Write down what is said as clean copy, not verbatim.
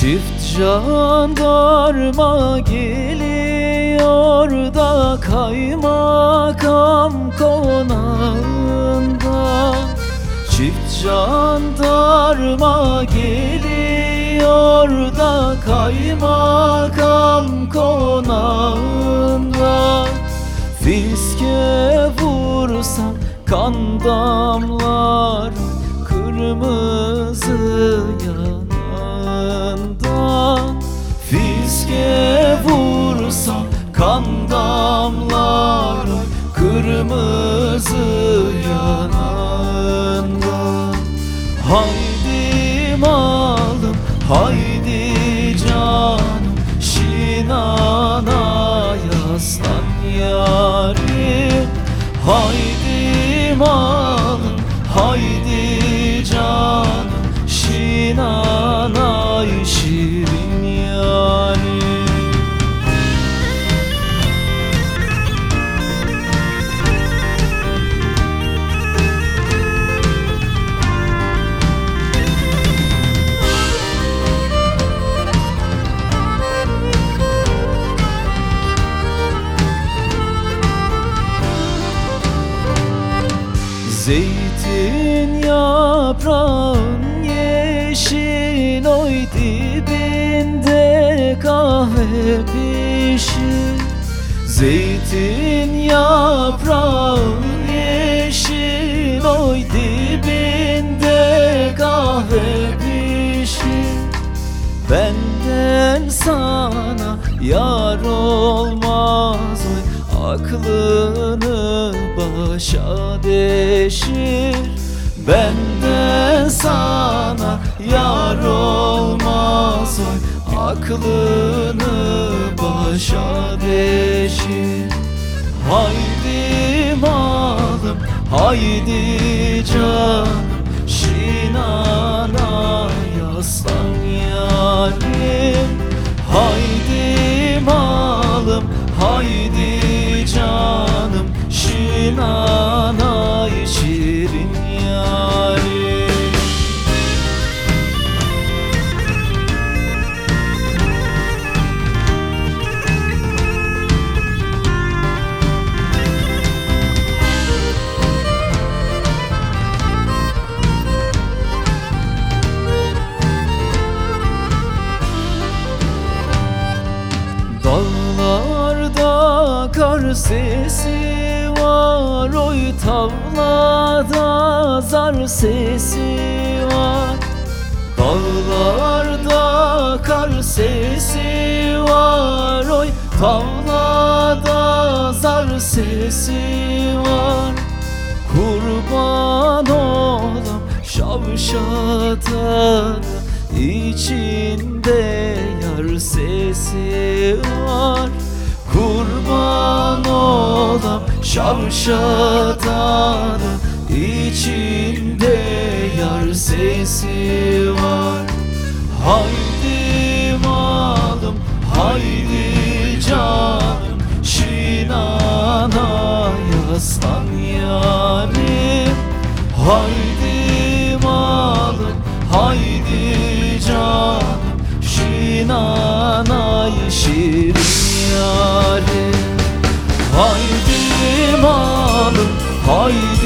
Çift jandarma geliyor da kaymakam konağında. Çift jandarma geliyor da kaymakam konağında. Fiske vursam kan damlar kırmızı yanağından. Fiske vursam kan damlar kırmızı yanağından. Haydi malım, haydi canım, şinana yaslan yarim. Haydi malım, haydi canım, şinana şirin yarim. Zeytin yaprağın yeşil, oy dibinde kahve pişir. Zeytin yaprağın yeşil, oy dibinde kahve pişir. Benden sana yar olmaz oy, aklını başa deşir. Benden sana yar olmaz oy, aklını başa deşir. Haydi malım, haydi canım, şinana yaslan yarim. Haydi malım, haydi canım, şinana şirin yarim. Dağlarda kar sesi var, oy tavlada zar sesi var. Dağlarda kar sesi var, oy tavlada zar sesi var. Kurban olam şavşata, içinde yar sesi var. Kurban olam şavşata, içinde yar sesi var. Haydi malım, haydi canım, şinana yaslan yarim. Haydi malım, haydi canım, şinana şirin yarim. Haydi malım, haydi